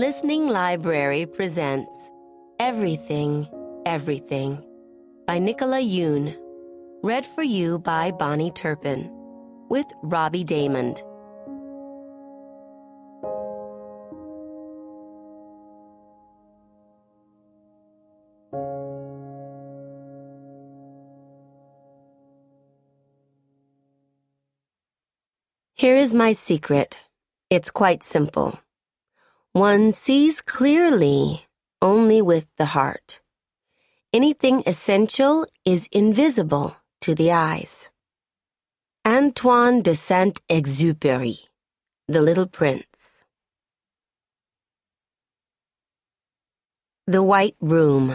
Listening Library presents Everything, Everything by Nicola Yoon. Read for you by Bonnie Turpin with Robbie Daymond. Here is my secret. It's quite simple. One sees clearly only with the heart. Anything essential is invisible to the eyes. Antoine de Saint-Exupéry, The Little Prince. The White Room.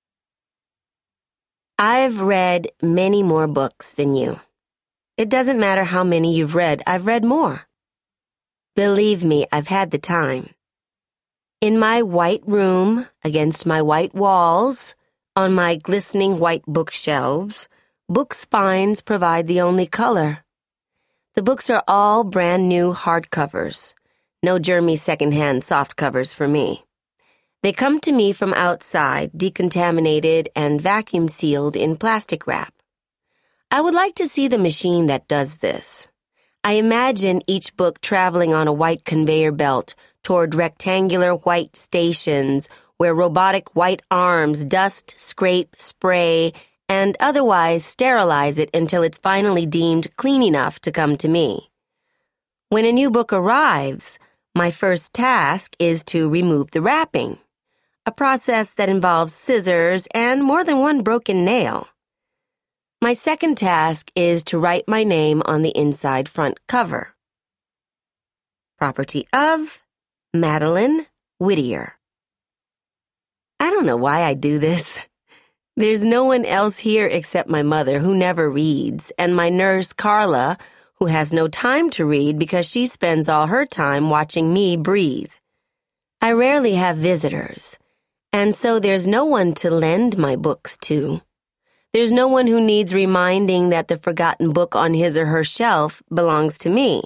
I've read many more books than you. It doesn't matter how many you've read, I've read more. Believe me, I've had the time. In my white room, against my white walls, on my glistening white bookshelves, book spines provide the only color. The books are all brand new hardcovers. No germy secondhand softcovers for me. They come to me from outside, decontaminated and vacuum sealed in plastic wrap. I would like to see the machine that does this. I imagine each book traveling on a white conveyor belt toward rectangular white stations where robotic white arms dust, scrape, spray, and otherwise sterilize it until it's finally deemed clean enough to come to me. When a new book arrives, my first task is to remove the wrapping, a process that involves scissors and more than one broken nail. My second task is to write my name on the inside front cover. Property of Madeline Whittier. I don't know why I do this. There's no one else here except my mother, who never reads, and my nurse, Carla, who has no time to read because she spends all her time watching me breathe. I rarely have visitors, and so there's no one to lend my books to. There's no one who needs reminding that the forgotten book on his or her shelf belongs to me.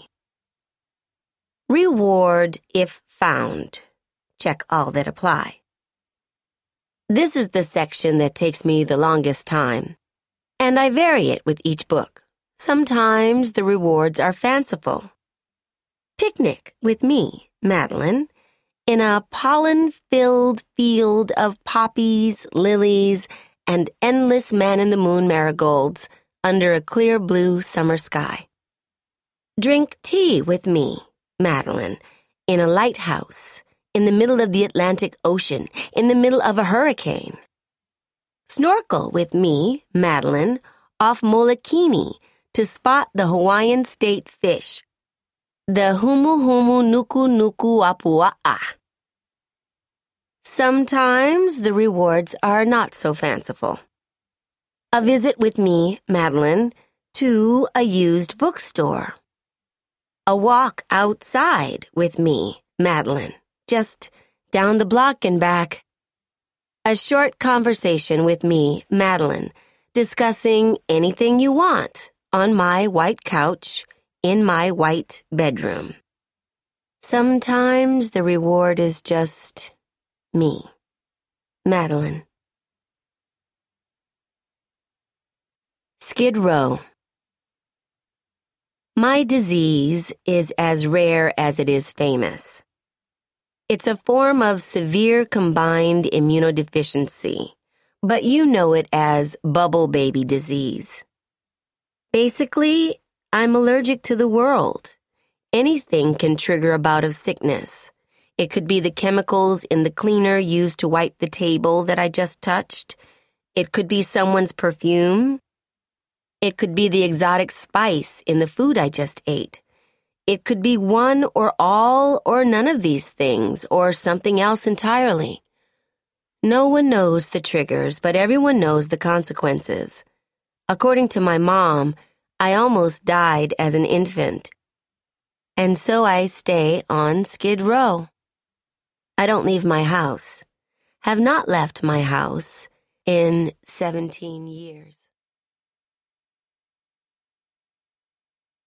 Reward if found. Check all that apply. This is the section that takes me the longest time, and I vary it with each book. Sometimes the rewards are fanciful. Picnic with me, Madeline, in a pollen-filled field of poppies, lilies, and endless man-in-the-moon marigolds under a clear blue summer sky. Drink tea with me, Madeline, in a lighthouse, in the middle of the Atlantic Ocean, in the middle of a hurricane. Snorkel with me, Madeline, off Molokini to spot the Hawaiian state fish, the humu humu nuku nuku apua'a. Sometimes the rewards are not so fanciful. A visit with me, Madeline, to a used bookstore. A walk outside with me, Madeline, just down the block and back. A short conversation with me, Madeline, discussing anything you want on my white couch in my white bedroom. Sometimes the reward is just me, Madeline. Skid Row. My disease is as rare as it is famous. It's a form of severe combined immunodeficiency, but you know it as bubble baby disease. Basically, I'm allergic to the world. Anything can trigger a bout of sickness. It could be the chemicals in the cleaner used to wipe the table that I just touched. It could be someone's perfume. It could be the exotic spice in the food I just ate. It could be one or all or none of these things, or something else entirely. No one knows the triggers, but everyone knows the consequences. According to my mom, I almost died as an infant. And so I stay on Skid Row. I don't leave my house. Have not left my house in 17 years.